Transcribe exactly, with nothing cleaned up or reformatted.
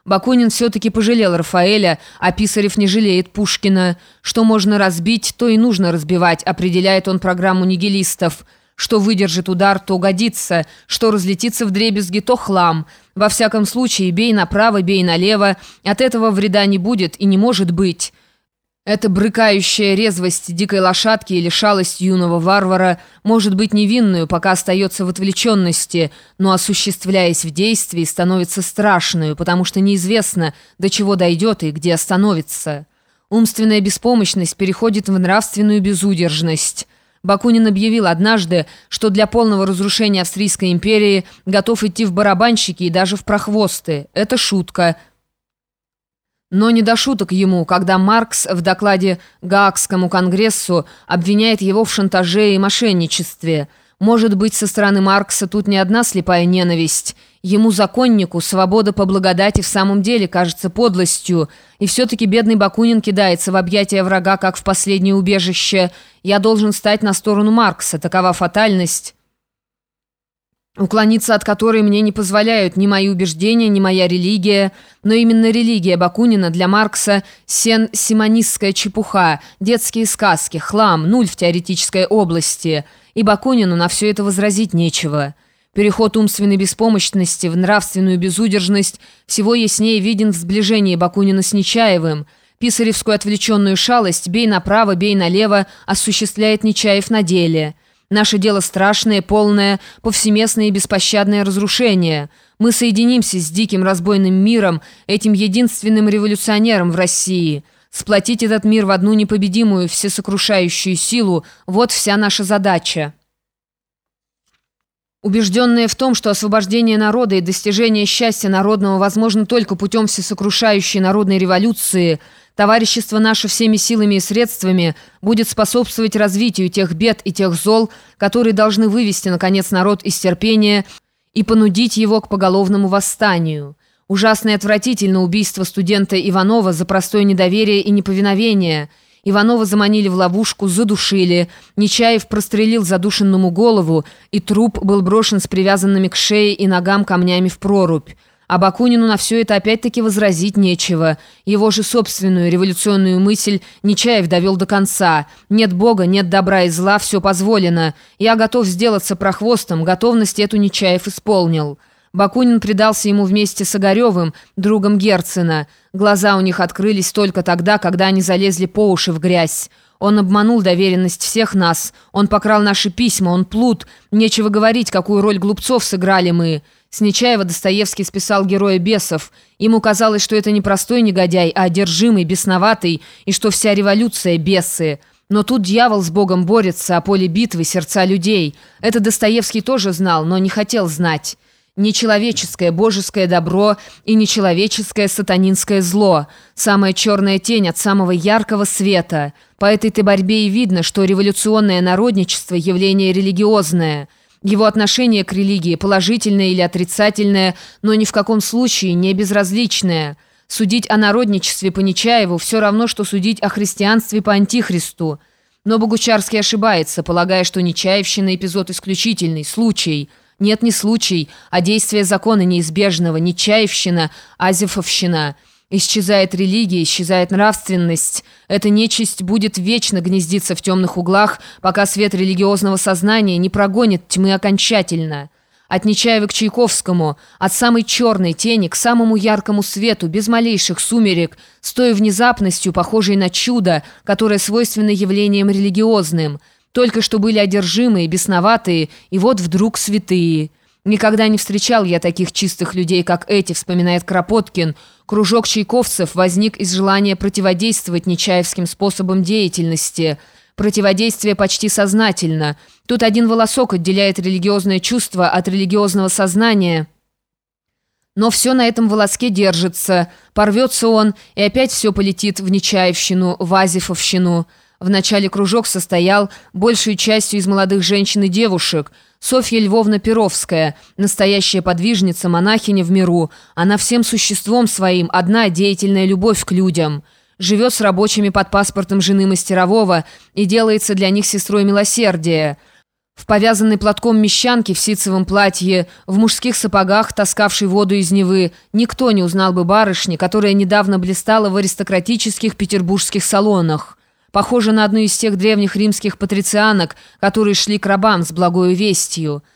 Бакунин все-таки пожалел Рафаэля, а Писарев не жалеет Пушкина. Что можно разбить, то и нужно разбивать, определяет он программу нигилистов. Что выдержит удар, то годится, что разлетится вдребезги, то хлам. Во всяком случае, бей направо, бей налево, от этого вреда не будет и не может быть. Эта брыкающая резвость дикой лошадки или шалость юного варвара может быть невинную, пока остается в отвлеченности, но, осуществляясь в действии, становится страшную, потому что неизвестно, до чего дойдет и где остановится. Умственная беспомощность переходит в нравственную безудержность. Бакунин объявил однажды, что для полного разрушения Австрийской империи готов идти в барабанщики и даже в прохвосты. Это шутка. Но не до шуток ему, когда Маркс в докладе Гаагскому конгрессу обвиняет его в шантаже и мошенничестве. Может быть, со стороны Маркса тут не одна слепая ненависть. Ему, законнику, свобода по благодати в самом деле кажется подлостью. И все-таки бедный Бакунин кидается в объятия врага, как в последнее убежище. «Я должен стать на сторону Маркса, такова фатальность, уклониться от которой мне не позволяют ни мои убеждения, ни моя религия. Но именно религия Бакунина для Маркса – сен-симонистская чепуха, детские сказки, хлам, нуль в теоретической области. И Бакунину на все это возразить нечего». Переход умственной беспомощности в нравственную безудержность всего яснее виден в сближении Бакунина с Нечаевым. Писаревскую отвлеченную шалость «бей направо, бей налево» осуществляет Нечаев на деле. Наше дело страшное, полное, повсеместное и беспощадное разрушение. Мы соединимся с диким разбойным миром, этим единственным революционером в России. Сплотить этот мир в одну непобедимую, всесокрушающую силу – вот вся наша задача. Убежденные в том, что освобождение народа и достижение счастья народного возможно только путем всесокрушающей народной революции, товарищество наше всеми силами и средствами будет способствовать развитию тех бед и тех зол, которые должны вывести, наконец, народ из терпения и понудить его к поголовному восстанию. Ужасно и отвратительно убийство студента Иванова за простое недоверие и неповиновение. Иванова заманили в ловушку, задушили. Нечаев прострелил задушенному голову, и труп был брошен с привязанными к шее и ногам камнями в прорубь. А Бакунину на все это опять-таки возразить нечего. Его же собственную революционную мысль Нечаев довел до конца. Нет Бога, нет добра и зла, все позволено. Я готов сделаться прохвостом, готовность эту Нечаев исполнил. Бакунин предался ему вместе с Огаревым, другом Герцена. Глаза у них открылись только тогда, когда они залезли по уши в грязь. Он обманул доверенность всех нас. Он покрал наши письма, он плут. Нечего говорить, какую роль глупцов сыграли мы. С Нечаева Достоевский списал героя бесов. Ему казалось, что это не простой негодяй, а одержимый, бесноватый, и что вся революция – бесы. Но тут дьявол с Богом борется, а поле битвы – сердца людей. Это Достоевский тоже знал, но не хотел знать. Нечеловеческое божеское добро и нечеловеческое сатанинское зло. Самая черная тень от самого яркого света. По этой-то борьбе и видно, что революционное народничество – явление религиозное. Его отношение к религии положительное или отрицательное, но ни в каком случае не безразличное. Судить о народничестве по Нечаеву все равно, что судить о христианстве по Антихристу. Но Богучарский ошибается, полагая, что Нечаевщина – эпизод исключительный, случай. Нет, не случай, а действие закона неизбежного, Нечаевщина, азефовщина. Исчезает религия, исчезает нравственность. Эта нечисть будет вечно гнездиться в темных углах, пока свет религиозного сознания не прогонит тьмы окончательно. От Нечаева к Чайковскому, от самой черной тени к самому яркому свету, без малейших сумерек, с той внезапностью, похожей на чудо, которое свойственно явлениям религиозным. Только что были одержимые, бесноватые, и вот вдруг святые. Никогда не встречал я таких чистых людей, как эти, вспоминает Кропоткин. Кружок чайковцев возник из желания противодействовать нечаевским способам деятельности. Противодействие почти сознательно. Тут один волосок отделяет религиозное чувство от религиозного сознания. Но все на этом волоске держится. Порвется он, и опять все полетит в Нечаевщину, в азефовщину. Вначале кружок состоял большей частью из молодых женщин и девушек. Софья Львовна Перовская, настоящая подвижница, монахиня в миру. Она всем существом своим одна деятельная любовь к людям. Живет с рабочими под паспортом жены мастерового и делается для них сестрой милосердия. В повязанной платком мещанке в ситцевом платье, в мужских сапогах, таскавшей воду из Невы, никто не узнал бы барышни, которая недавно блистала в аристократических петербургских салонах. Похожа на одну из тех древних римских патрицианок, которые шли к рабам с благою вестью.